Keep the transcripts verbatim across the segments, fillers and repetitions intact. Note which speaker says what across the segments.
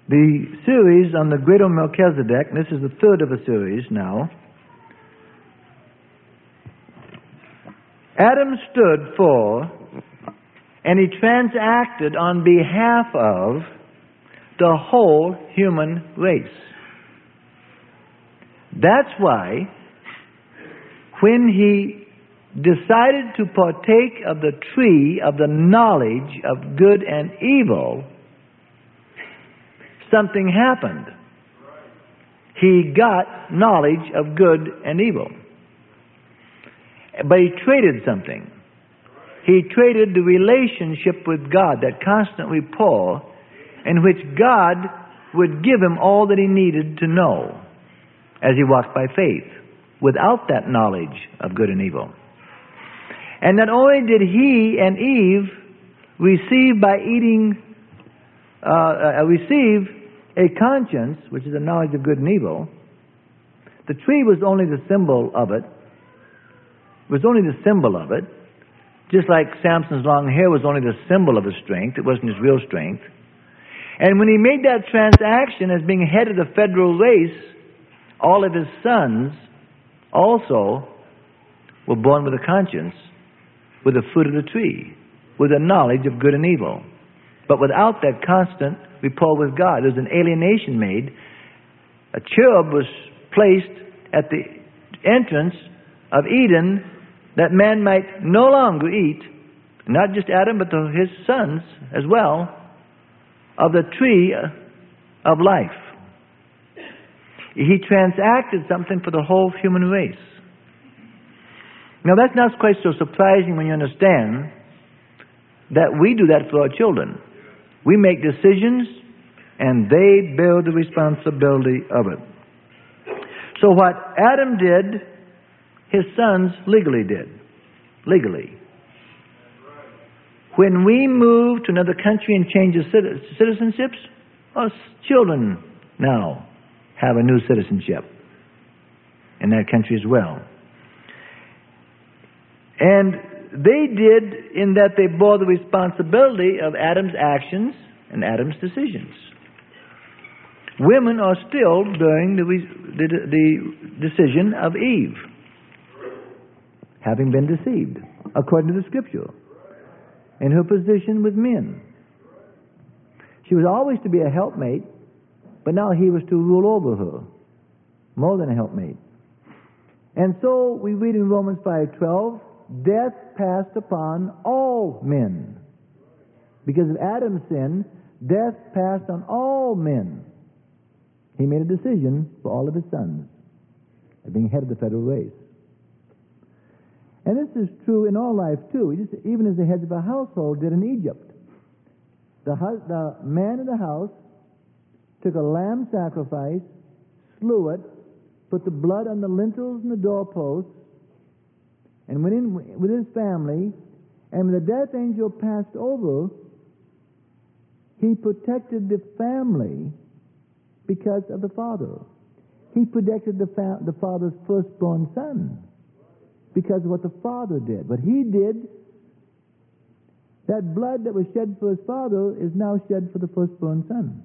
Speaker 1: The series on the Greater Melchizedek, and this is the third of a series now. Adam stood for, and he transacted on behalf of, the whole human race. That's why, when he decided to partake of the tree of the knowledge of good and evil, something happened. He got knowledge of good and evil. But he traded something. He traded the relationship with God, that constant rapport, in which God would give him all that he needed to know as he walked by faith, without that knowledge of good and evil. And not only did he and Eve receive by eating, uh, uh, receive a conscience, which is a knowledge of good and evil. The tree was only the symbol of it. It was only the symbol of it. Just like Samson's long hair was only the symbol of his strength. It wasn't his real strength. And when he made that transaction as being head of the federal race, all of his sons also were born with a conscience, with the fruit of the tree, with a knowledge of good and evil. But without that constant rapport with God, there was an alienation made. A cherub was placed at the entrance of Eden that man might no longer eat, not just Adam, but the, his sons as well, of the tree of life. He transacted something for the whole human race. Now that's not quite so surprising when you understand that we do that for our children. We make decisions, and they bear the responsibility of it. So what Adam did, his sons legally did. Legally. When we move to another country and change the citizenships, our children now have a new citizenship in that country as well. And they did in that they bore the responsibility of Adam's actions and Adam's decisions. Women are still bearing the, the, the decision of Eve, having been deceived, according to the Scripture, in her position with men. She was always to be a helpmate, but now he was to rule over her, more than a helpmate. And so we read in Romans five twelve, death passed upon all men. Because of Adam's sin, death passed on all men. He made a decision for all of his sons, as being head of the federal race. And this is true in all life too, just, even as the heads of a household did in Egypt. The, the man of the house took a lamb sacrifice, slew it, put the blood on the lintels and the doorposts, and went in with his family, and when the death angel passed over, he protected the family because of the father. He protected the, fa- the father's firstborn son because of what the father did. What he did, that blood that was shed for his father is now shed for the firstborn son.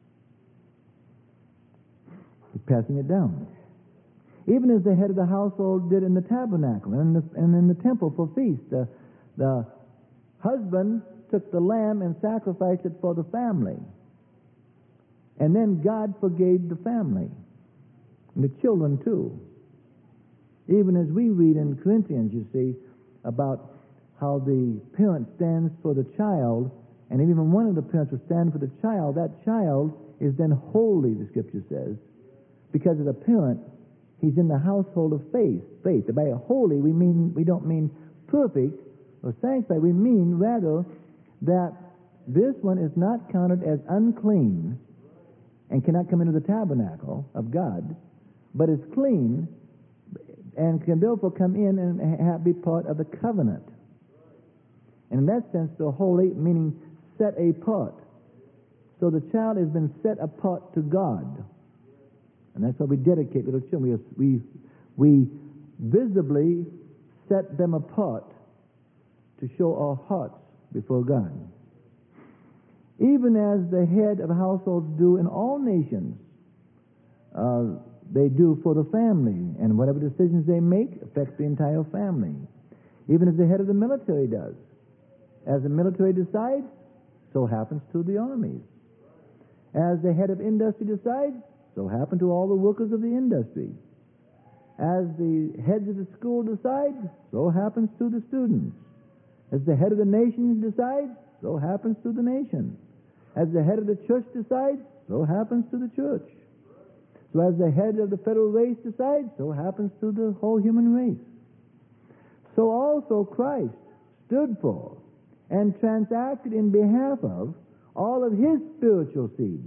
Speaker 1: He's passing it down. Even as the head of the household did in the tabernacle and in the, and in the temple for feast. The, the husband took the lamb and sacrificed it for the family. And then God forgave the family. And the children too. Even as we read in Corinthians, you see, about how the parent stands for the child, and even one of the parents will stand for the child, that child is then holy, the Scripture says, because of the parent. He's in the household of faith. Faith. By holy, we mean we don't mean perfect or sanctified. We mean rather that this one is not counted as unclean and cannot come into the tabernacle of God, but is clean and can therefore come in and have, be part of the covenant. And in that sense, the holy meaning set apart. So the child has been set apart to God. And that's why we dedicate little children. We, we, we visibly set them apart to show our hearts before God. even as the head of households do in all nations. Uh, they do for the family, and whatever decisions they make affects the entire family. Even as the head of the military does. As the military decides, so happens to the armies. As the head of industry decides, so happens to all the workers of the industry. As the heads of the school decide, so happens to the students. As the head of the nation decides, so happens to the nation. As the head of the church decides, so happens to the church. So as the head of the federal race decides, so happens to the whole human race. So also Christ stood for and transacted in behalf of all of his spiritual seed.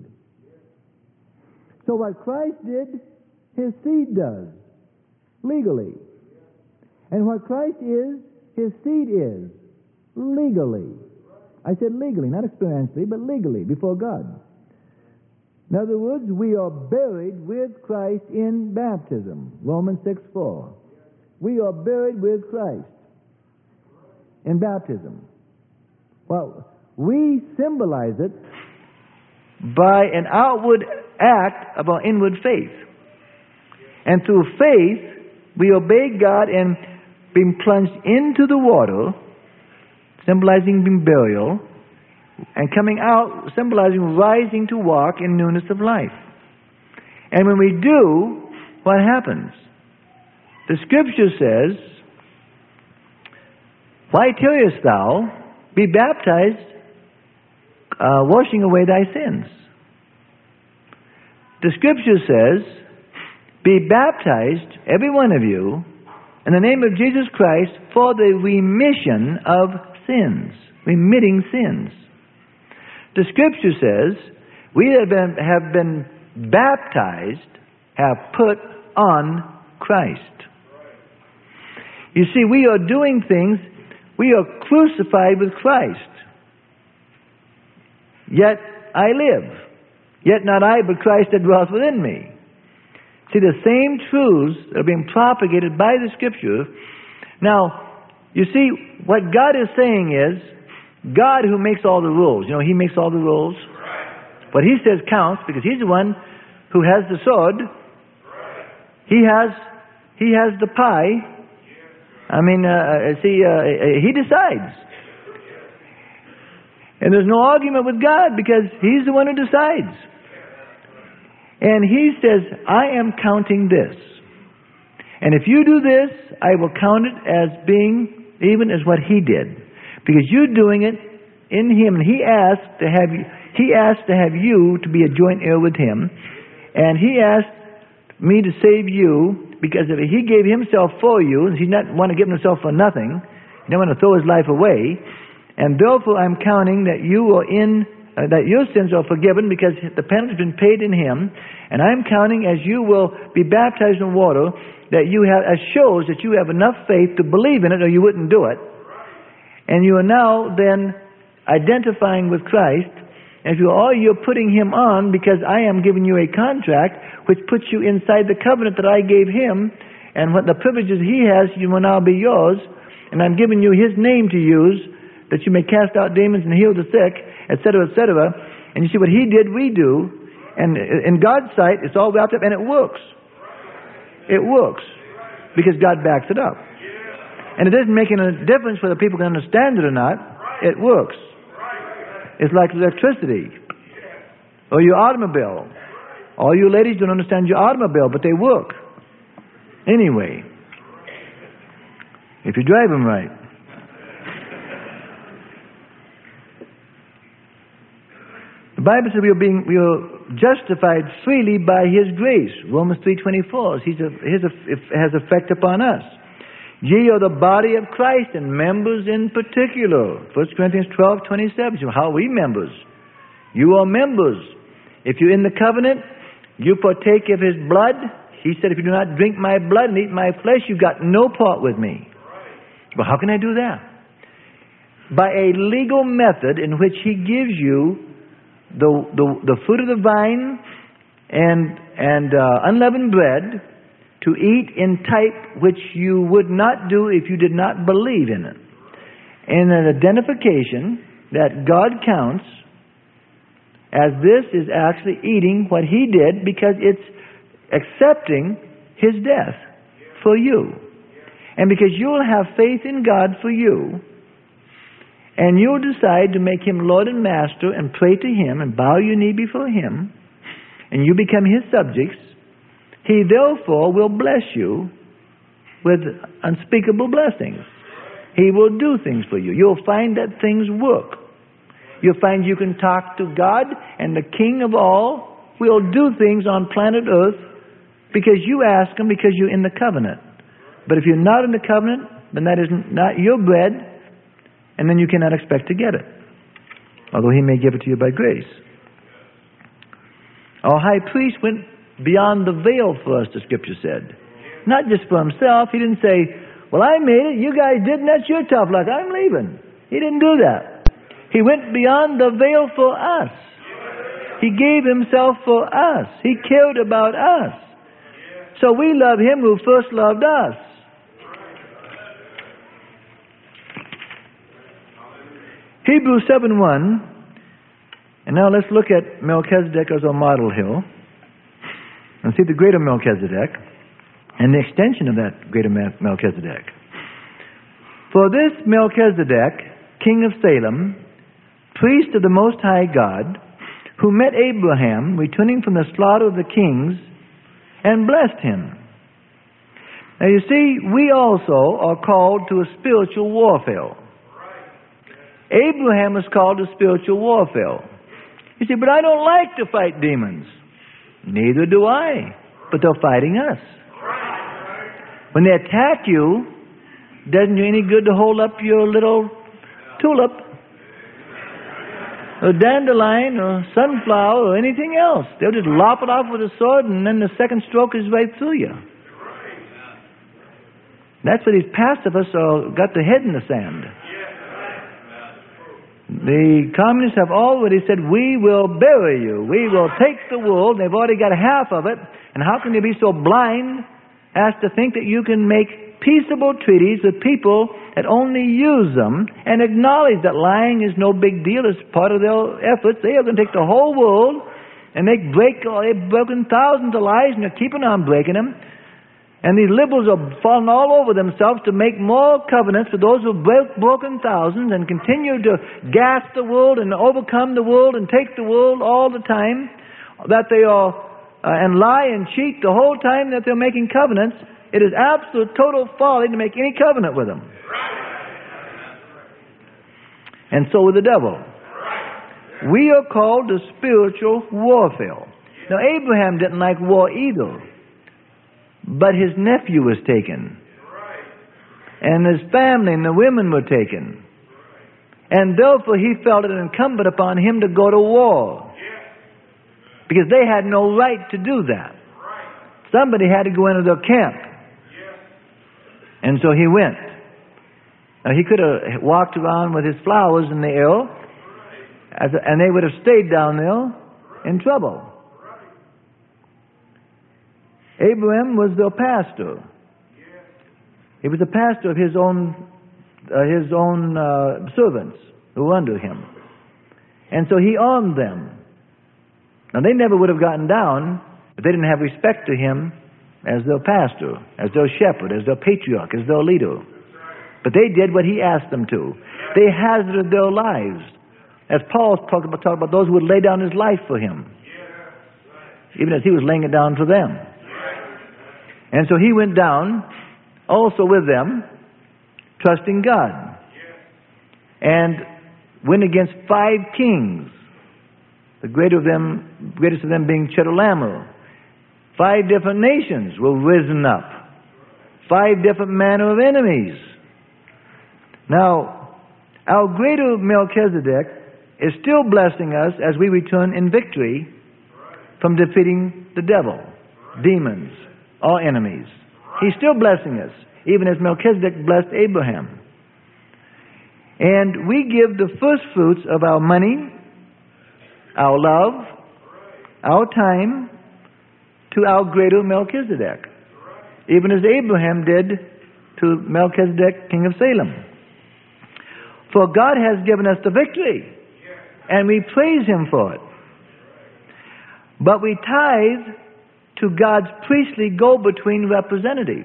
Speaker 1: So what Christ did, his seed does, legally. And what Christ is, his seed is, legally. I said legally, not experientially, but legally, before God. In other words, we are buried with Christ in baptism. Romans six four. We are buried with Christ in baptism. Well, we symbolize it by an outward act of our inward faith. And through faith, we obey God and being plunged into the water, symbolizing being burial, and coming out, symbolizing rising to walk in newness of life. And when we do, what happens? The Scripture says, "Why tarriest thou? Be baptized, uh, washing away thy sins." The Scripture says, "Be baptized, every one of you, in the name of Jesus Christ for the remission of sins," remitting sins. The Scripture says, we have been, have been baptized, have put on Christ. You see, we are doing things, we are crucified with Christ. Yet I live. Yet not I, but Christ that dwells within me. See, the same truths are being propagated by the Scripture. Now, you see, what God is saying is, God who makes all the rules, you know, He makes all the rules. What He says counts, because He's the one who has the sword. He has, He has the pie. I mean, uh, see, uh, He decides. And there's no argument with God, because He's the one who decides. And He says, I am counting this. And if you do this, I will count it as being even as what He did. Because you're doing it in Him. And He asked to have you, He asked to have you to be a joint heir with Him. And He asked me to save you, because if He gave Himself for you, and He didn't want to give Himself for nothing, He didn't want to throw His life away. And therefore I'm counting that you are in Uh, that your sins are forgiven, because the penalty has been paid in Him. And I'm counting, as you will be baptized in water, that you have, as shows that you have enough faith to believe in it, or you wouldn't do it. And you are now then identifying with Christ. And if you are, you're putting Him on, because I am giving you a contract which puts you inside the covenant that I gave Him. And what the privileges He has, you will now be yours. And I'm giving you His name to use, that you may cast out demons and heal the sick, et cetera, et cetera. And you see, what He did, we do. And in God's sight, it's all wrapped up, and it works. It works. Because God backs it up. And it doesn't make any difference whether people can understand it or not. It works. It's like electricity. Or your automobile. All you ladies don't understand your automobile, but they work. Anyway. If you drive them right. The Bible says we are being we are justified freely by His grace. Romans three twenty-four. He's a, his, it has effect upon us. Ye are the body of Christ, and members in particular. First Corinthians twelve twenty-seven. So how are we members? You are members. If you're in the covenant, you partake of His blood. He said, if you do not drink my blood and eat my flesh, you've got no part with me. Well, how can I do that? By a legal method in which He gives you The, the the fruit of the vine and and uh, unleavened bread to eat in type which you would not do if you did not believe in it. And an identification that God counts as this is actually eating what he did, because it's accepting his death for you. And because you'll have faith in God for you, and you'll decide to make him Lord and Master and pray to him and bow your knee before him, and you become his subjects, he therefore will bless you with unspeakable blessings. He will do things for you. You'll find that things work. You'll find you can talk to God, and the King of all will do things on planet Earth because you ask him, because you're in the covenant. But if you're not in the covenant, then that is not your bread, and then you cannot expect to get it, although he may give it to you by grace. Our high priest went beyond the veil for us, the Scripture said. Not just for himself. He didn't say, well, I made it, you guys didn't, that's your tough luck, I'm leaving. He didn't do that. He went beyond the veil for us. He gave himself for us. He cared about us. So we love him who first loved us. Hebrews seven one. And now let's look at Melchizedek as our model here, and see the greater Melchizedek and the extension of that greater Melchizedek. For this Melchizedek, king of Salem, priest of the Most High God, who met Abraham returning from the slaughter of the kings and blessed him. Now you see, we also are called to a spiritual warfare. Abraham was called to spiritual warfare. You say, but I don't like to fight demons. Neither do I. But they're fighting us. When they attack you, doesn't do any good to hold up your little tulip, or dandelion, or sunflower, or anything else. They'll just lop it off with a sword, and then the second stroke is right through you. That's what these pacifists are, got their head in the sand. The communists have already said, we will bury you. We will take the world. They've already got half of it. And how can they be so blind as to think that you can make peaceable treaties with people that only use them and acknowledge that lying is no big deal as part of their efforts? They are going to take the whole world and make break, they've broken thousands of lies, and they're keeping on breaking them. And these liberals are falling all over themselves to make more covenants with those who have break, broken thousands and continue to gas the world and overcome the world and take the world all the time, that they are, uh, and lie and cheat the whole time that they're making covenants. It is absolute total folly to make any covenant with them. And so with the devil. We are called to spiritual warfare. Now Abraham didn't like war either. But his nephew was taken. And his family and the women were taken. And therefore he felt it incumbent upon him to go to war. Because they had no right to do that. Somebody had to go into their camp. And so he went. Now he could have walked around with his flowers in the air, and they would have stayed down there in trouble. Abraham was their pastor. He was the pastor of his own uh, his own uh, servants who were under him. And so he armed them. Now they never would have gotten down if they didn't have respect to him as their pastor, as their shepherd, as their patriarch, as their leader. But they did what he asked them to. They hazarded their lives. As Paul talked about, talked about those who would lay down his life for him, even as he was laying it down for them. And so he went down also with them, trusting God. And went against five kings, the greater of them, greatest of them being Chedorlaomer. Five different nations were risen up. Five different manner of enemies. Now, our greater Melchizedek is still blessing us as we return in victory from defeating the devil, demons, our enemies. He's still blessing us, even as Melchizedek blessed Abraham. And we give the first fruits of our money, our love, our time, to our greater Melchizedek, even as Abraham did to Melchizedek, king of Salem. For God has given us the victory, and we praise him for it. But we tithe to God's priestly go-between representative,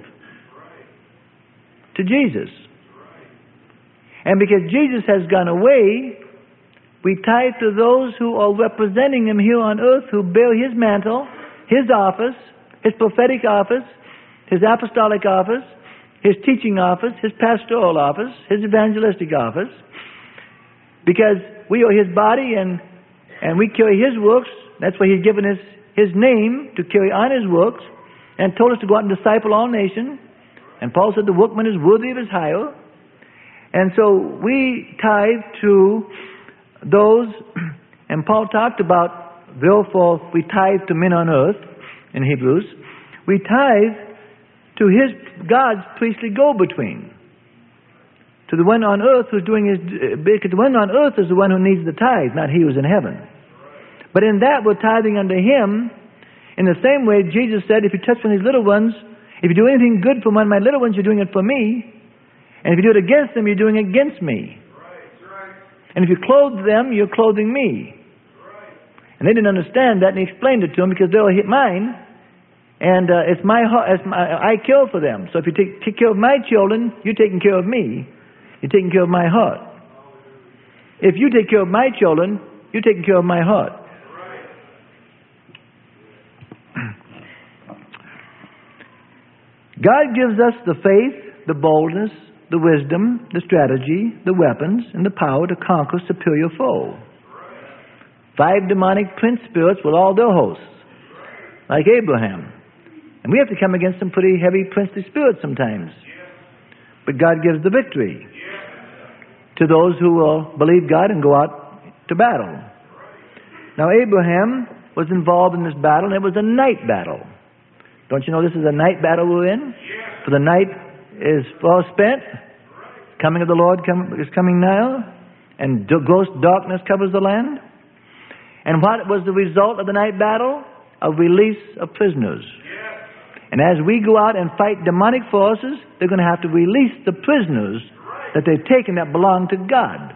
Speaker 1: to Jesus. And because Jesus has gone away, we tithe to those who are representing Him here on earth, who bear His mantle, His office, His prophetic office, His apostolic office, His teaching office, His pastoral office, His evangelistic office. Because we are His body and, and we carry His works. That's why He's given us His name to carry on His works and told us to go out and disciple all nations. And Paul said the workman is worthy of his hire. And so we tithe to those, and Paul talked about, therefore we tithe to men on earth in Hebrews. We tithe to his God's priestly go-between, to the one on earth who's doing his, because the one on earth is the one who needs the tithe, not he who's in heaven. But in that we're tithing unto Him in the same way Jesus said, if you touch one of these little ones, if you do anything good for one of my little ones, you're doing it for me. And if you do it against them, you're doing it against me. And if you clothe them, you're clothing me. And they didn't understand that, and he explained it to them because they'll hit mine. And uh, it's my heart, it's my, I care for them. So if you take, take care of my children, you're taking care of me. You're taking care of my heart. If you take care of my children, you're taking care of my heart. God gives us the faith, the boldness, the wisdom, the strategy, the weapons, and the power to conquer superior foe. Five demonic prince spirits with all their hosts, like Abraham. And we have to come against some pretty heavy princely spirits sometimes. But God gives the victory to those who will believe God and go out to battle. Now Abraham was involved in this battle, and it was a night battle. Don't you know this is a night battle we're in? For the night is far spent. Coming of the Lord come, is coming now. And gross darkness covers the land. And what was the result of the night battle? A release of prisoners. And as we go out and fight demonic forces, they're going to have to release the prisoners that they've taken that belong to God.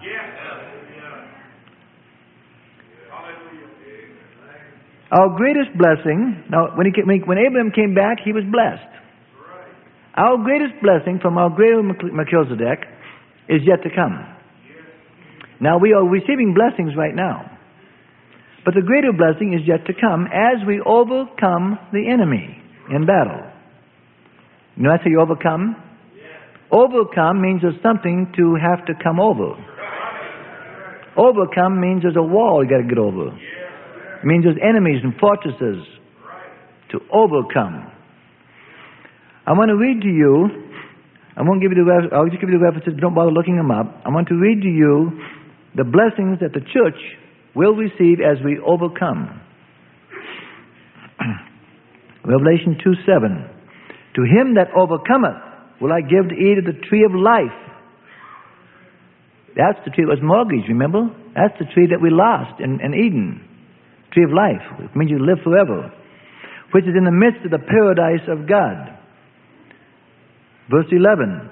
Speaker 1: Our greatest blessing, now when, he came, when Abraham came back, he was blessed. Our greatest blessing from our greater Melchizedek is yet to come. Now we are receiving blessings right now. But the greater blessing is yet to come as we overcome the enemy in battle. You know that's how you overcome? Overcome means there's something to have to come over. Overcome means there's a wall you got to get over. It means there's enemies and fortresses to overcome. I want to read to you, I won't give you the, I'll just give you the references, but don't bother looking them up. I want to read to you the blessings that the church will receive as we overcome. Revelation two seven. To him that overcometh will I give to eat of the tree of life. That's the tree that was mortgaged, remember? That's the tree that we lost in, in Eden. Tree of life. It means you live forever. Which is in the midst of the paradise of God. Verse eleven.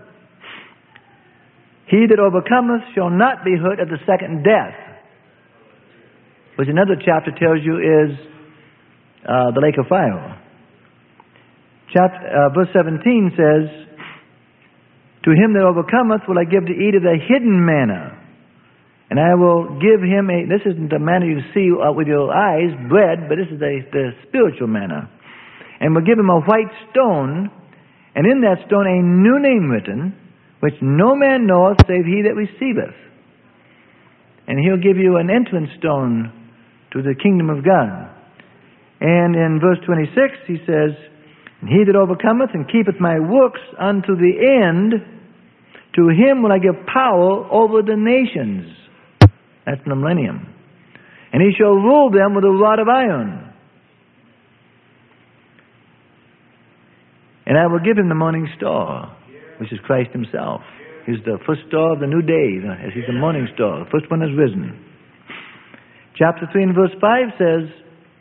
Speaker 1: He that overcometh shall not be hurt at the second death. Which another chapter tells you is uh, the lake of fire. Chapter, uh, verse seventeen says, to him that overcometh will I give to eat of the hidden manna. And I will give him a, this isn't the manna you see uh, with your eyes, bread, but this is the, the spiritual manna. And will give him a white stone, and in that stone a new name written, which no man knoweth save he that receiveth. And he'll give you an entrance stone to the kingdom of God. And in verse twenty-six he says, and he that overcometh and keepeth my works unto the end, to him will I give power over the nations. That's the millennium. And he shall rule them with a rod of iron. And I will give him the morning star, which is Christ himself. He's the first star of the new day. He's the morning star. The first one has risen. Chapter three and verse five says,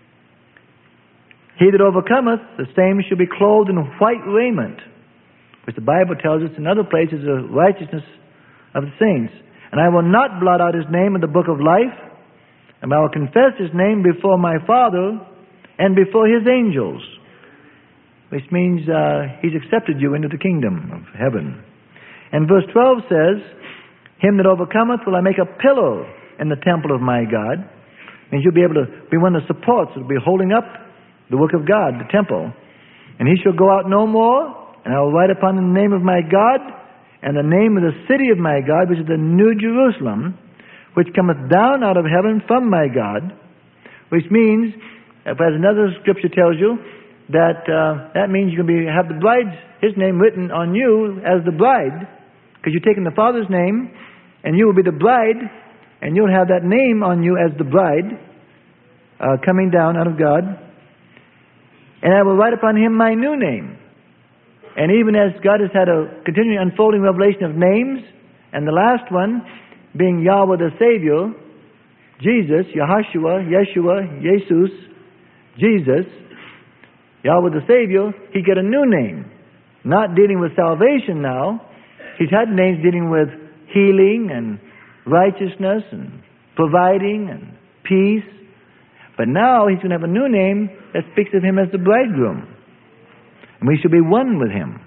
Speaker 1: he that overcometh, the same shall be clothed in white raiment, which the Bible tells us in other places the righteousness of the saints. And I will not blot out his name in the book of life, and I will confess his name before my Father and before His angels, which means uh, He's accepted you into the kingdom of heaven. And verse twelve says, him that overcometh will I make a pillar in the temple of my God. Means you'll be able to be one of the supports that will be holding up the work of God, the temple. And he shall go out no more, and I will write upon the name of my God, and the name of the city of my God, which is the New Jerusalem, which cometh down out of heaven from my God. Which means, as another scripture tells you, that uh, that means you're going to be, have the bride's, his name written on you as the bride, because you're taking the Father's name, and you will be the bride, and you'll have that name on you as the bride, uh, coming down out of God. And I will write upon him my new name. And even as God has had a continuing unfolding revelation of names, and the last one being Yahweh the Savior, Jesus, Yahushua, Yeshua, Jesus, Jesus, Yahweh the Savior, he got a new name. Not dealing with salvation now. He's had names dealing with healing and righteousness and providing and peace. But now he's going to have a new name that speaks of him as the bridegroom. And we shall be one with him.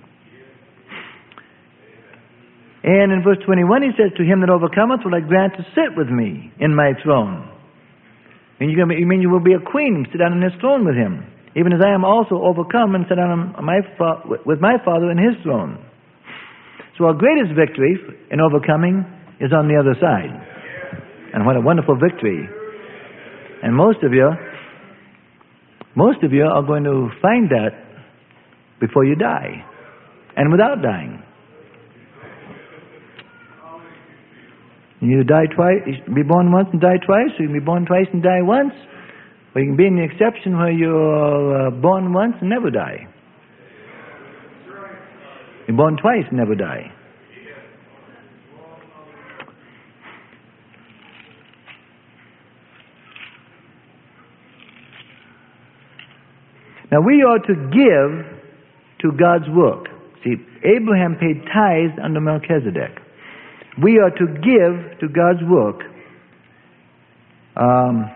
Speaker 1: And in verse twenty-one he says, to him that overcometh will I grant to sit with me in my throne. And you're going to be, you mean you will be a queen and sit down on his throne with him, even as I am also overcome and sit down on my fa- with my Father in his throne. So our greatest victory in overcoming is on the other side. And what a wonderful victory. And most of you, most of you are going to find that before you die, and without dying. You die twice, you can be born once and die twice, or you can be born twice and die once, or you can be in the exception where you're uh, born once and never die. You're born twice and never die. Now we are to give to God's work. See, Abraham paid tithes under Melchizedek. We are to give to God's work um,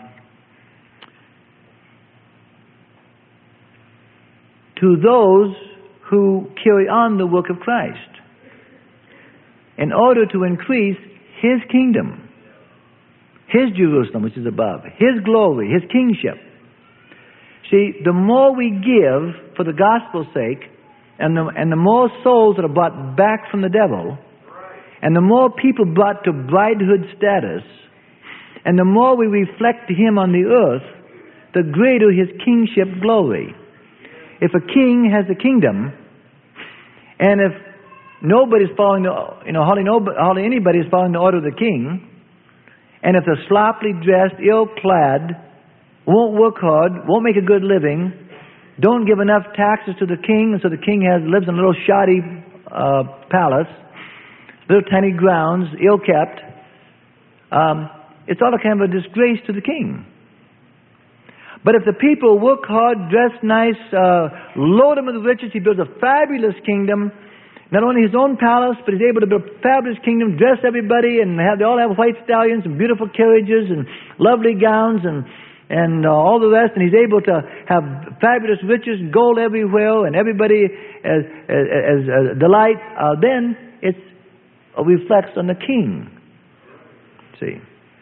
Speaker 1: to those who carry on the work of Christ in order to increase His kingdom, His Jerusalem, which is above, His glory, His kingship. See, the more we give for the gospel's sake, and the, and the more souls that are brought back from the devil, and the more people brought to bridehood status, and the more we reflect Him on the earth, the greater His kingship glory. If a king has a kingdom, and if nobody's following the, you know, hardly, nobody, hardly anybody is following the order of the king, and if they're sloppily dressed, ill-clad, won't work hard, won't make a good living, don't give enough taxes to the king, so the king has lives in a little shoddy uh, palace, little tiny grounds, ill-kept, um, it's all a kind of a disgrace to the king. But if the people work hard, dress nice, uh, load him with riches, he builds a fabulous kingdom, not only his own palace, but he's able to build a fabulous kingdom, dress everybody, and have, they all have white stallions and beautiful carriages and lovely gowns and and uh, all the rest, and he's able to have fabulous riches and gold everywhere, and everybody as, as, as a delight, uh, then it reflects on the king. See?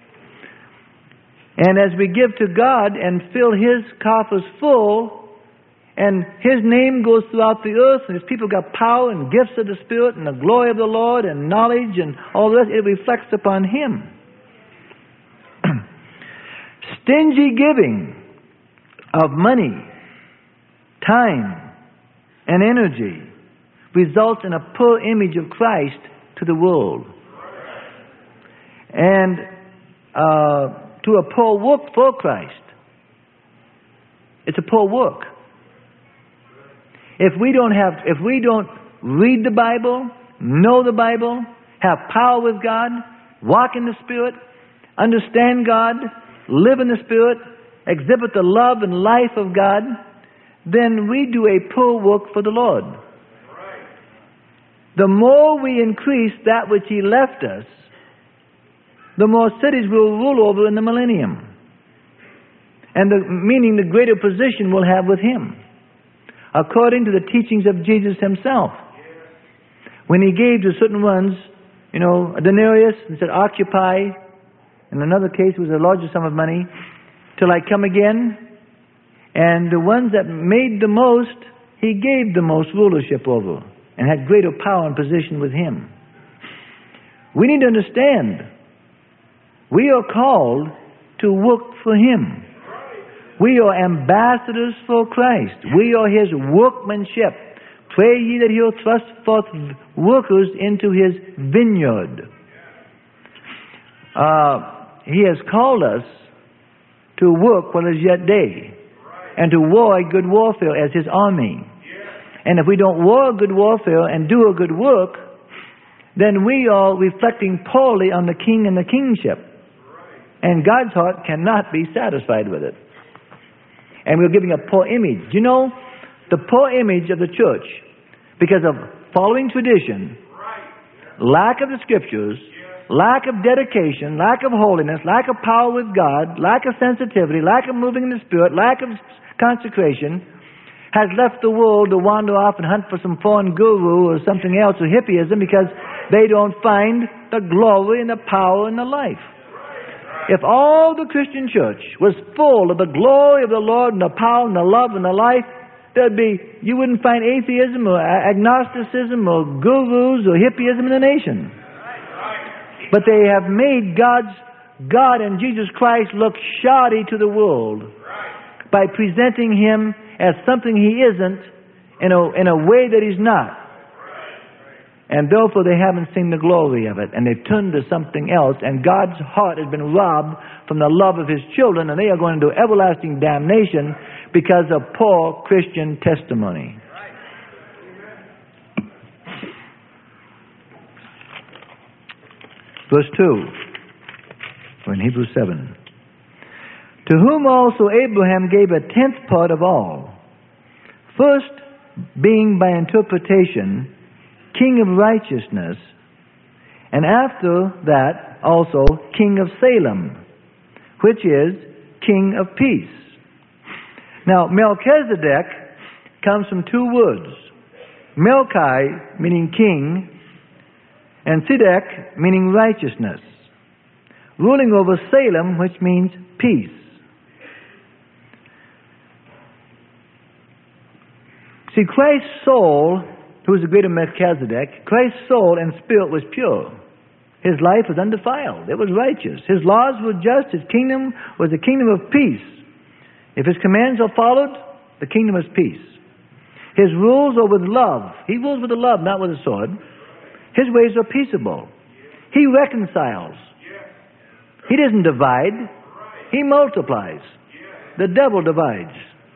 Speaker 1: And as we give to God and fill His coffers full, and His name goes throughout the earth, and His people got power and gifts of the Spirit and the glory of the Lord and knowledge and all the rest, it reflects upon Him. Stingy giving of money, time, and energy results in a poor image of Christ to the world. And uh, to a poor work for Christ. It's a poor work. If we don't have, if we don't read the Bible, know the Bible, have power with God, walk in the Spirit, understand God, live in the Spirit, exhibit the love and life of God, then we do a poor work for the Lord. The more we increase that which He left us, the more cities we'll rule over in the millennium. And the, meaning the greater position we'll have with Him, according to the teachings of Jesus Himself. When He gave to certain ones, you know, a denarius, and said, occupy. In another case, it was a larger sum of money, till I come again. And the ones that made the most, He gave the most rulership over, and had greater power and position with Him. We need to understand, we are called to work for Him. We are ambassadors for Christ. We are His workmanship. Pray ye that He will thrust forth workers into His vineyard. Uh, he has called us to work while it is yet day, and to war a good warfare as His army. And if we don't war a good warfare and do a good work, then we are reflecting poorly on the King and the kingship. And God's heart cannot be satisfied with it. And we're giving a poor image. You know, the poor image of the church, because of following tradition, lack of the Scriptures, lack of dedication, lack of holiness, lack of power with God, lack of sensitivity, lack of moving in the Spirit, lack of consecration, has left the world to wander off and hunt for some foreign guru or something else, or hippieism, because they don't find the glory and the power and the life. If all the Christian church was full of the glory of the Lord and the power and the love and the life, there'd be, you wouldn't find atheism or agnosticism or gurus or hippieism in the nation. But they have made God's God and Jesus Christ look shoddy to the world by presenting Him as something He isn't in a, in a way that He's not. And therefore they haven't seen the glory of it, and they've turned to something else, and God's heart has been robbed from the love of His children, and they are going into everlasting damnation because of poor Christian testimony. Verse two, or in Hebrews seven. To whom also Abraham gave a tenth part of all, first being by interpretation King of righteousness, and after that also King of Salem, which is King of peace. Now, Melchizedek comes from two words. Melchi, meaning king, and Tzedek, meaning righteousness, ruling over Salem, which means peace. See, Christ's soul, who is the greater Melchizedek, Christ's soul and spirit was pure. His life was undefiled. It was righteous. His laws were just. His kingdom was a kingdom of peace. If His commands are followed, the kingdom is peace. His rules are with love. He rules with a love, not with a sword. His ways are peaceable. He reconciles. He doesn't divide. He multiplies. The devil divides.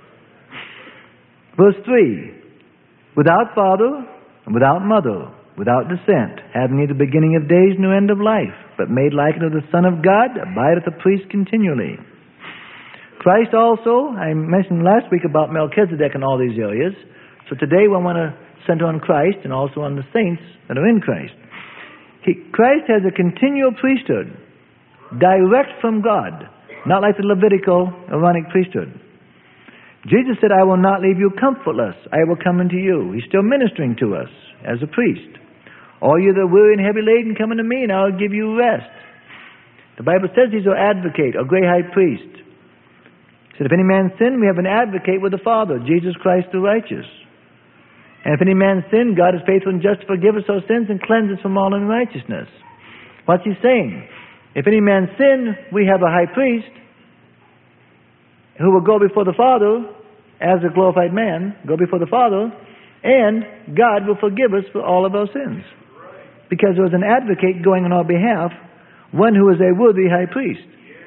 Speaker 1: Verse three. Without father and without mother, without descent, having neither beginning of days nor end of life, but made like unto the Son of God, abideth a priest continually. Christ also, I mentioned last week about Melchizedek in all these areas, so today we want to center on Christ and also on the saints that are in Christ. He, Christ has a continual priesthood, direct from God, not like the Levitical Aaronic priesthood. Jesus said, I will not leave you comfortless. I will come unto you. He's still ministering to us as a priest. All you that are weary and heavy laden, come unto me, and I will give you rest. The Bible says He's our advocate, our great high priest. He said, if any man sin, we have an advocate with the Father, Jesus Christ the righteous. And if any man sin, God is faithful and just to forgive us our sins and cleanse us from all unrighteousness. What's He saying? If any man sin, we have a high priest who will go before the Father as a glorified man, go before the Father, and God will forgive us for all of our sins. Because there was an advocate going on our behalf, one who is a worthy high priest.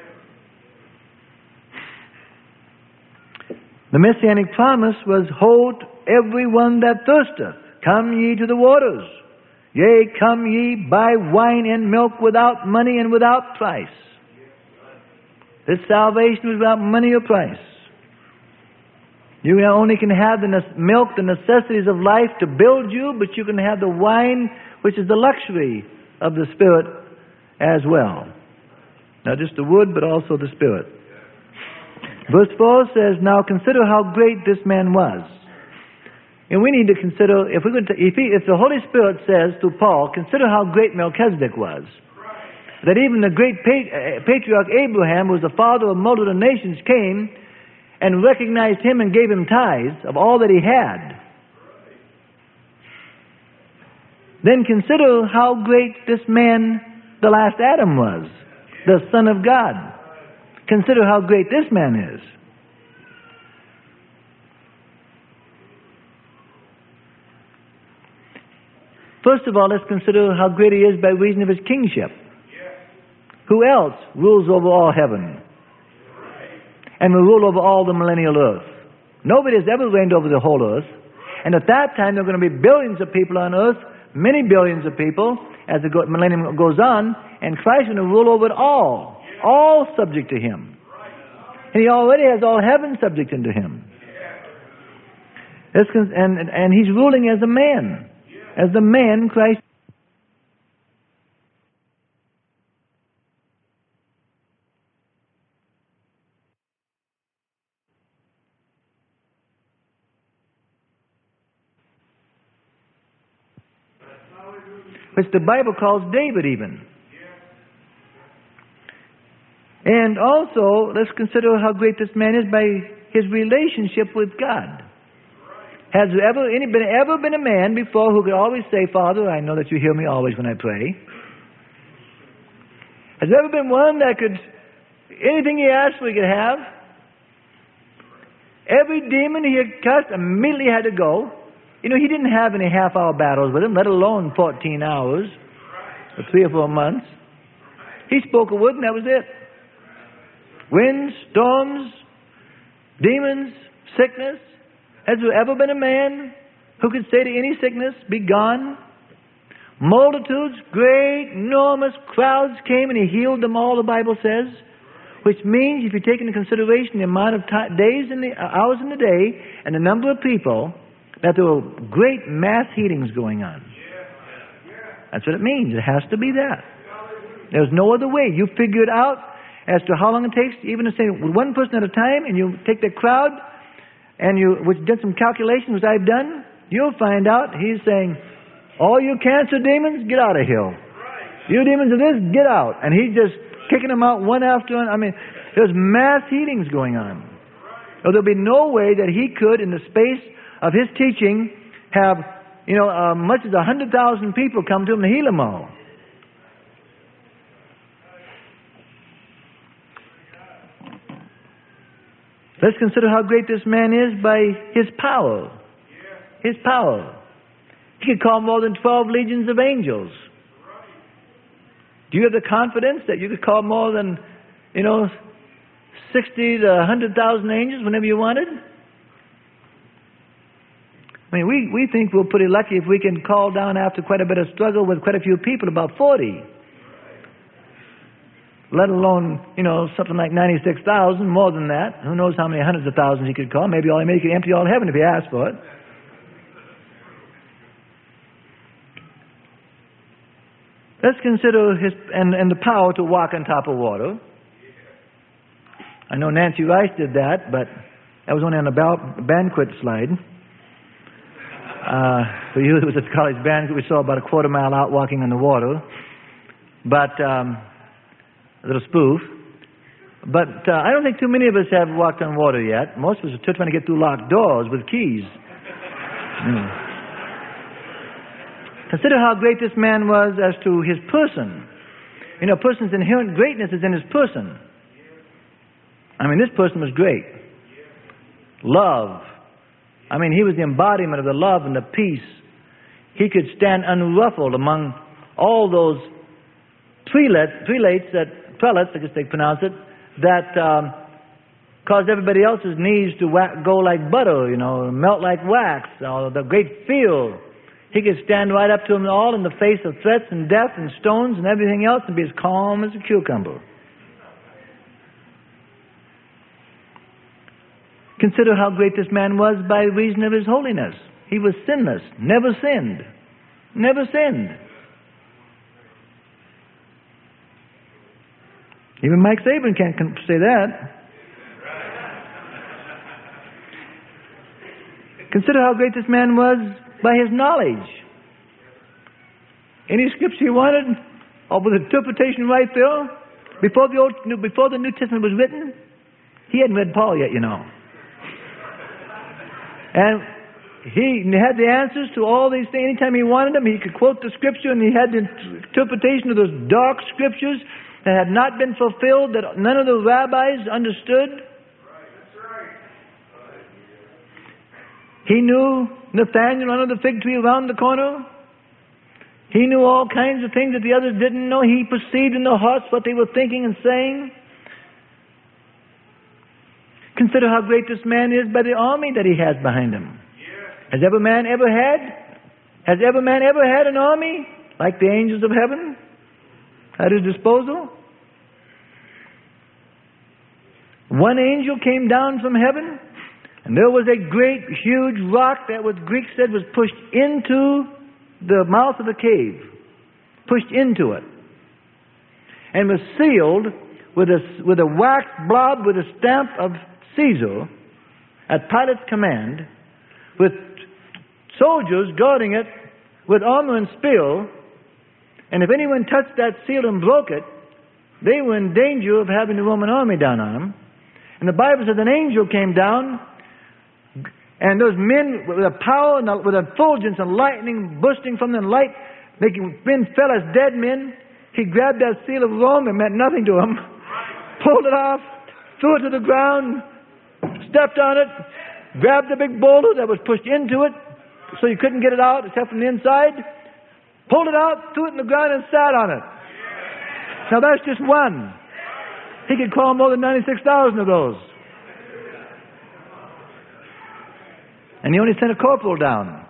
Speaker 1: The Messianic promise was, hold every one that thirsteth, come ye to the waters. Yea, come ye, buy wine and milk without money and without price. This salvation was without money or price. You not only can have the milk, the necessities of life to build you, but you can have the wine, which is the luxury of the Spirit as well. Not just the wood, but also the Spirit. Verse four says, "Now consider how great this man was." And we need to consider, if, we're going to, if, he, if the Holy Spirit says to Paul, consider how great Melchizedek was. That even the great patriarch Abraham, who was the father of a multitude of nations, came and recognized him and gave him tithes of all that he had. Then consider how great this man, the last Adam, was, the Son of God. Consider how great this man is. First of all, let's consider how great he is by reason of his kingship. Who else rules over all heaven and will rule over all the millennial earth? Nobody has ever reigned over the whole earth. And at that time, there are going to be billions of people on earth, many billions of people, as the millennium goes on, and Christ is going to rule over it all, all subject to him. And he already has all heaven subject unto him. And, and he's ruling as a man. As the man, Christ. Which the Bible calls David even. And also, let's consider how great this man is by his relationship with God. Has there ever, any, been, ever been a man before who could always say, "Father, I know that you hear me always when I pray"? Has there ever been one that could, anything he asked for, he could have? Every demon he had cast immediately had to go. You know, he didn't have any half-hour battles with him, let alone fourteen hours or three or four months. He spoke a word and that was it. Winds, storms, demons, sickness. Has there ever been a man who could say to any sickness, "Be gone"? Multitudes, great, enormous crowds came and he healed them all, the Bible says. Which means, if you take into consideration the amount of time, days and the hours in the day and the number of people, that there were great mass healings going on. That's what it means. It has to be that. There's no other way. You figure it out as to how long it takes, even to say one person at a time, and you take the crowd, and you which did some calculations, which I've done, you'll find out he's saying, "All you cancer demons, get out of here. You demons of this, get out." And he's just kicking them out one after one. I mean, there's mass healings going on. So there'll be no way that he could, in the space of his teaching, have, you know, uh, much as a hundred thousand people come to him and heal them all. Let's consider how great this man is by his power. His power. He could call more than twelve legions of angels. Do you have the confidence that you could call more than, you know, sixty to a hundred thousand angels whenever you wanted? I mean, we, we think we're pretty lucky if we can call down, after quite a bit of struggle with quite a few people, about forty. Let alone, you know, something like ninety-six thousand, more than that. Who knows how many hundreds of thousands he could call. Maybe all he could empty all heaven if he asked for it. Let's consider his and, and the power to walk on top of water. I know Nancy Rice did that, but that was only on a bal- banquet slide. Uh, for you, it was at the college banquet. We saw about a quarter mile out walking on the water. But, um, a little spoof. But uh, I don't think too many of us have walked on water yet. Most of us are still trying to get through locked doors with keys. Mm. Consider how great this man was as to his person. You know, a person's inherent greatness is in his person. I mean, this person was great. Love. I mean, he was the embodiment of the love and the peace. He could stand unruffled among all those prelates, prelates that, prelates, I guess they pronounce it, that um, caused everybody else's knees to whack, go like butter, you know, melt like wax, or the great fear. He could stand right up to them all in the face of threats and death and stones and everything else and be as calm as a cucumber. Consider how great this man was by reason of his holiness. He was sinless, never sinned, never sinned. Even Mike Saban can't say that. Consider how great this man was by his knowledge. Any scripture he wanted, or with interpretation right there, before the Old, before the New Testament was written, he hadn't read Paul yet, you know. And he had the answers to all these things. Anytime he wanted them, he could quote the scripture, and he had the interpretation of those dark scriptures that had not been fulfilled, that none of the rabbis understood. He knew Nathaniel under the fig tree around the corner. He knew all kinds of things that the others didn't know. He perceived in their hearts what they were thinking and saying. Consider how great this man is by the army that he has behind him. Has every man ever had? Has every man ever had an army like the angels of heaven at his disposal? One angel came down from heaven, and there was a great, huge rock that was, Greek said, was pushed into the mouth of the cave, pushed into it, and was sealed with a, with a wax blob with a stamp of Caesar at Pilate's command, with soldiers guarding it with armor and spear. And if anyone touched that seal and broke it, they were in danger of having the Roman army down on them. And the Bible says an angel came down, and those men with a power and with effulgence and lightning bursting from them, light making men fell as dead men. He grabbed that seal of Rome, it meant nothing to him, pulled it off, threw it to the ground, stepped on it, grabbed the big boulder that was pushed into it so you couldn't get it out except from the inside, pulled it out, threw it in the ground, and sat on it. Now that's just one. He could call more than ninety-six thousand of those. And he only sent a corporal down.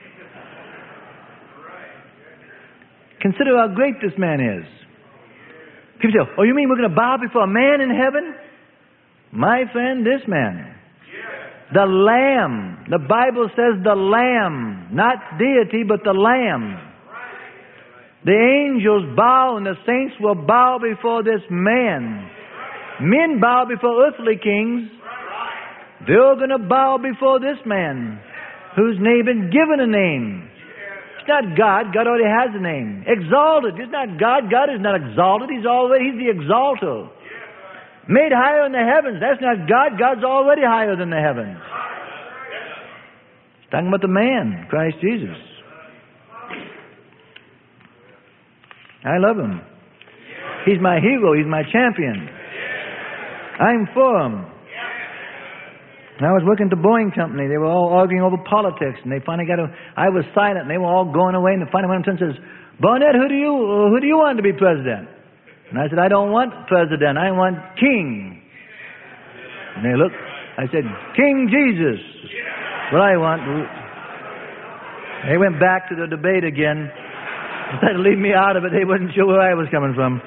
Speaker 1: Consider how great this man is. People say, oh, you mean we're going to bow before a man in heaven? My friend, this man. The Lamb. The Bible says the Lamb. Not deity, but the Lamb. The angels bow and the saints will bow before this man. Men bow before earthly kings. They're going to bow before this man, whose name been given a name. It's not God. God already has a name. Exalted. It's not God. God is not exalted. He's already, He's the exalter. Made higher in the heavens. That's not God. God's already higher than the heavens. It's talking about the man, Christ Jesus. I love Him. He's my hero. He's my champion. I'm for Him. I was working at the Boeing company. They were all arguing over politics, and they finally got a. I was silent, and they were all going away. And finally, one of them says, "Barnett, who do you who do you want to be president?" And I said, "I don't want president. I want king." And they looked. I said, "King Jesus, what I want." They went back to the debate again. They tried to leave me out of it. They wasn't sure where I was coming from,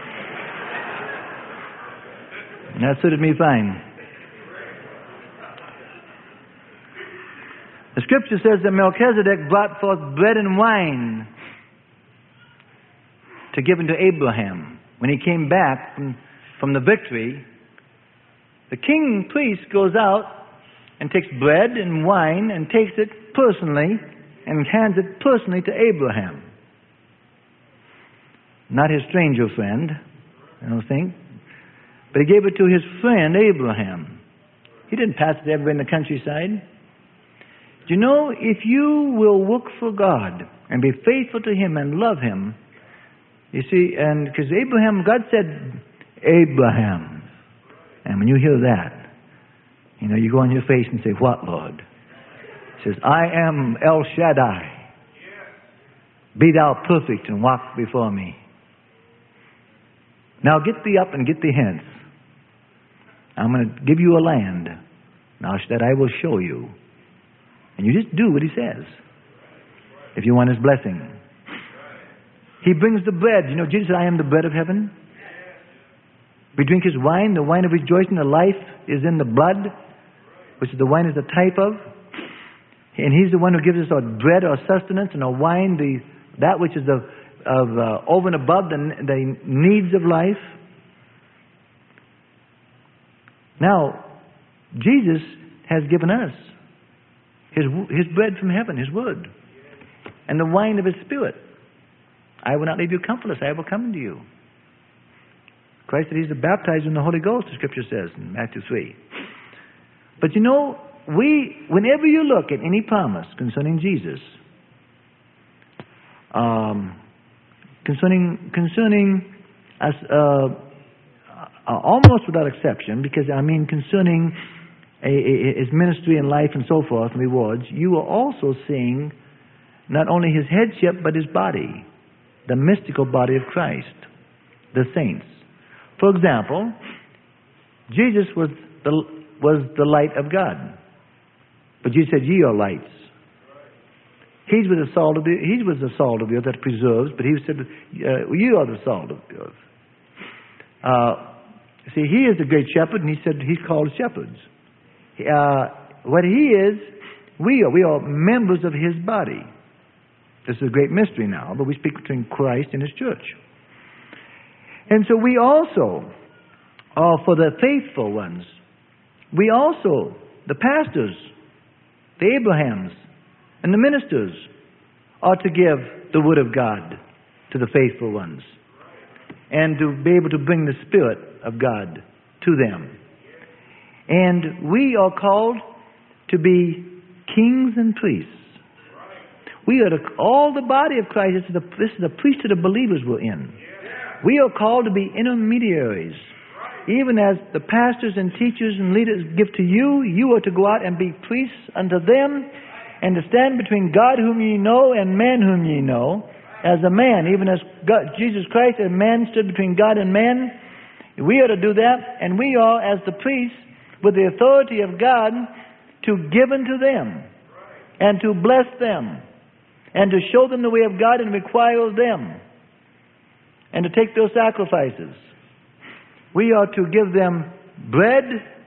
Speaker 1: and that suited me fine. The scripture says that Melchizedek brought forth bread and wine to give unto Abraham. When he came back from, from the victory, the king priest goes out and takes bread and wine and takes it personally and hands it personally to Abraham. Not his stranger friend, I don't think, but he gave it to his friend Abraham. He didn't pass it to everybody in the countryside. You know, if you will work for God and be faithful to Him and love Him, you see, and because Abraham, God said, Abraham. And when you hear that, you know, you go on your face and say, what, Lord? He says, I am El Shaddai. Be thou perfect and walk before me. Now get thee up and get thee hence. I'm going to give you a land. Now that I will show you. And you just do what He says, if you want His blessing. He brings the bread. You know, Jesus said, I am the bread of heaven. We drink His wine, the wine of rejoicing. The life is in the blood, which the wine is the type of. And He's the one who gives us our bread, our sustenance, and our wine, the that which is of, of uh, over and above the, the needs of life. Now, Jesus has given us His, his bread from heaven, His word. And the wine of His Spirit. I will not leave you comfortless. I will come to you. Christ said He's to baptize in the Holy Ghost, the Scripture says in Matthew three. But you know, we, whenever you look at any promise concerning Jesus, um, concerning, concerning us, uh, uh, almost without exception, because I mean concerning a, a, His ministry and life and so forth and rewards, you are also seeing not only His headship, but His body, the mystical body of Christ, the saints. For example, Jesus was the, was the light of God. But Jesus said, ye are lights. He was the salt of the, he was the salt of the earth that preserves, but He said, uh, you are the salt of the earth. Uh, see, He is the great shepherd, and He said He's called shepherds. Uh, what He is, we are. We are members of His body. This is a great mystery now, but we speak between Christ and His church. And so we also are for the faithful ones. We also, the pastors, the Abrahams, and the ministers are to give the Word of God to the faithful ones and to be able to bring the Spirit of God to them. And we are called to be kings and priests. We are the, all the body of Christ. This is, the, this is the priesthood of believers we're in. We are called to be intermediaries. Even as the pastors and teachers and leaders give to you, you are to go out and be priests unto them, and to stand between God whom ye know and man whom ye know. As a man, even as God, Jesus Christ, as man stood between God and man, we are to do that, and we are, as the priests, with the authority of God, to give unto them, and to bless them, and to show them the way of God and require of them, and to take those sacrifices. We are to give them bread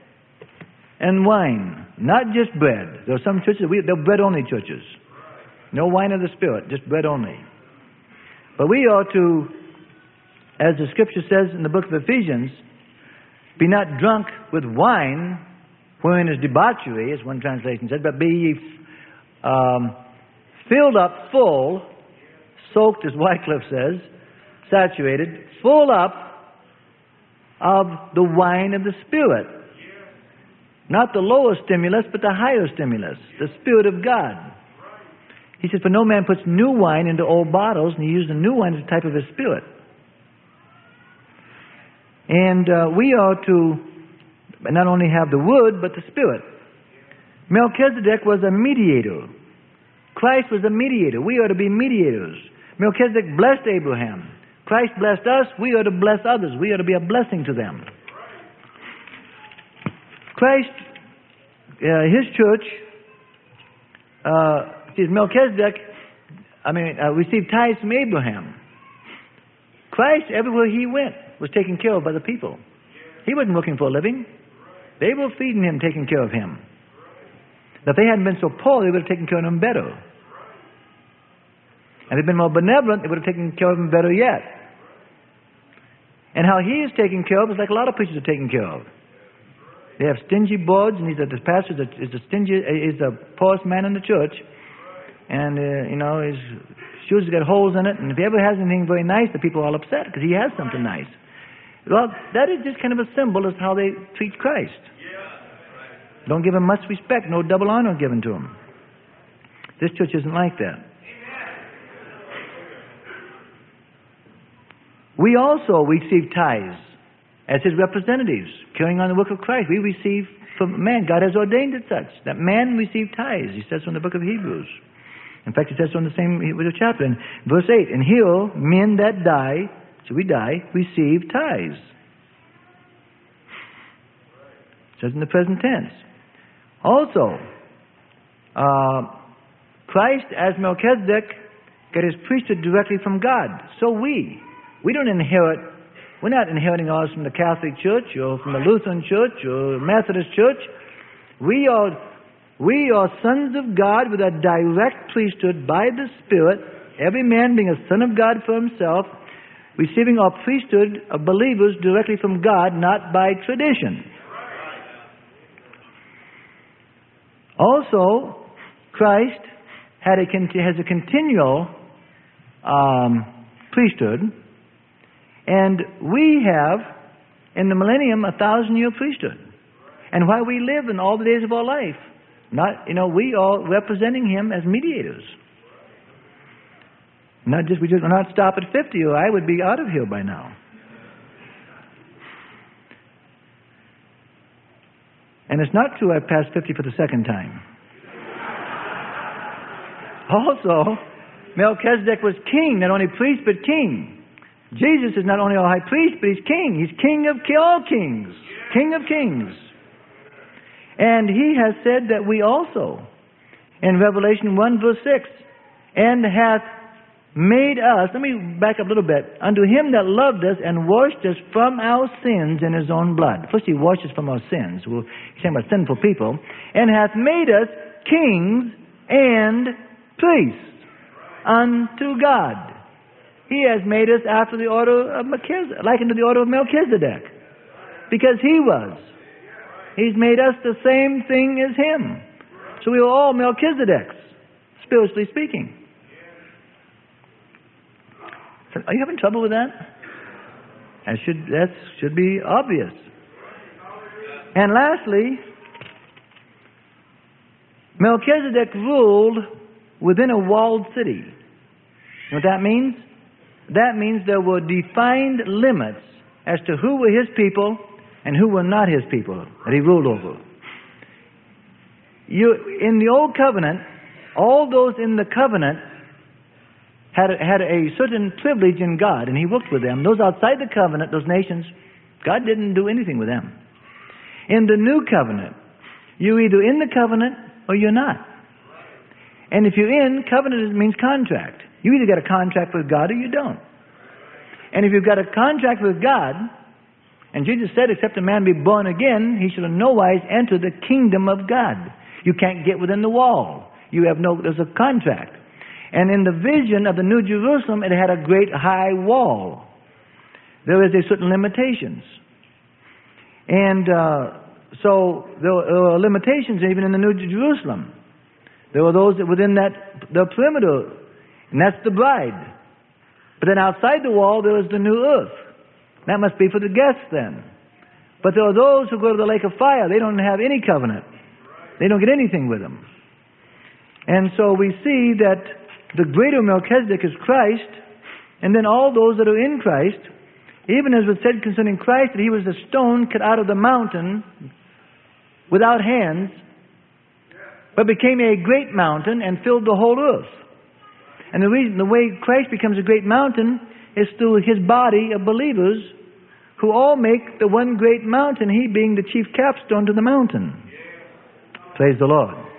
Speaker 1: and wine, not just bread. There are some churches, we, they're bread-only churches. No wine of the Spirit, just bread only. But we are to, as the Scripture says in the book of Ephesians, be not drunk with wine, wherein is debauchery, as one translation said, but be ye um, filled up full, soaked, as Wycliffe says, saturated, full up of the wine of the Spirit. Not the lower stimulus, but the higher stimulus, the Spirit of God. He says, for no man puts new wine into old bottles, and he used the new wine as a type of His Spirit. And uh, we are to not only have the Word, but the Spirit. Melchizedek was a mediator. Christ was a mediator. We are to be mediators. Melchizedek blessed Abraham. Christ blessed us. We are to bless others. We are to be a blessing to them. Christ, uh, His church, uh, excuse, Melchizedek, I mean, uh, received tithes from Abraham. Christ, everywhere He went, was taken care of by the people. He wasn't looking for a living. They were feeding Him, taking care of Him. Now, if they hadn't been so poor, they would have taken care of Him better. And if they'd been more benevolent, they would have taken care of Him better yet. And how He is taken care of is like a lot of preachers are taken care of. They have stingy boards, and he's a, the pastor is the stingy, is the poorest man in the church. And, uh, you know, his shoes have got holes in it, and if he ever has anything very nice, the people are all upset because he has something nice. Well, that is just kind of a symbol of how they treat Christ. Don't give Him much respect, no double honor given to Him. This church isn't like that. We also receive tithes as His representatives, carrying on the work of Christ. We receive from man. God has ordained it such, that man receive tithes. He says so in the book of Hebrews. In fact, He says so in the same with the chapter. In verse eight, and here men that die, so we die, receive tithes. It says in the present tense. Also, uh, Christ as Melchizedek got His priesthood directly from God. So we, we don't inherit, we're not inheriting ours from the Catholic Church or from the Lutheran Church or Methodist Church. We are, we are sons of God with a direct priesthood by the Spirit, every man being a son of God for himself, receiving our priesthood of believers directly from God, not by tradition. Also, Christ had a, has a continual um, priesthood, and we have, in the millennium, a thousand-year priesthood. And while we live in all the days of our life, not, you know, we are representing Him as mediators. Not just, we just will not stop at fifty, or I would be out of here by now. And it's not true I've passed fifty for the second time. Also, Melchizedek was king, not only priest, but king. Jesus is not only our high priest, but He's king. He's king of all kings. King of kings. And He has said that we also, in Revelation one verse six, and hath made us, let me back up a little bit, unto Him that loved us and washed us from our sins in His own blood. First He washed us from our sins. Well, He's saying about sinful people. And hath made us kings and priests unto God. He has made us after the order of Melchizedek, like unto the order of Melchizedek. Because He was. He's made us the same thing as Him. So we are all Melchizedeks, spiritually speaking. Are you having trouble with that? That should, that should be obvious. And lastly, Melchizedek ruled within a walled city. You know what that means? That means there were defined limits as to who were His people and who were not His people that He ruled over. You, in the Old Covenant, all those in the covenant had a, had a certain privilege in God, and He worked with them. Those outside the covenant, those nations, God didn't do anything with them. In the New Covenant, you're either in the covenant or you're not. And if you're in, covenant means contract. You either got a contract with God or you don't. And if you've got a contract with God, and Jesus said, except a man be born again, he shall in no wise enter the kingdom of God. You can't get within the wall. You have no, there's a contract. And in the vision of the New Jerusalem, it had a great high wall. There is a certain limitations. And uh, so there were limitations even in the New Jerusalem. There were those that within that, the perimeter, and that's the bride. But then outside the wall, there is the new earth. That must be for the guests then. But there are those who go to the lake of fire. They don't have any covenant. They don't get anything with them. And so we see that the greater Melchizedek is Christ, and then all those that are in Christ, even as was said concerning Christ, that He was a stone cut out of the mountain without hands, but became a great mountain and filled the whole earth. And the reason, the way Christ becomes a great mountain is through His body of believers who all make the one great mountain, He being the chief capstone to the mountain. Praise the Lord.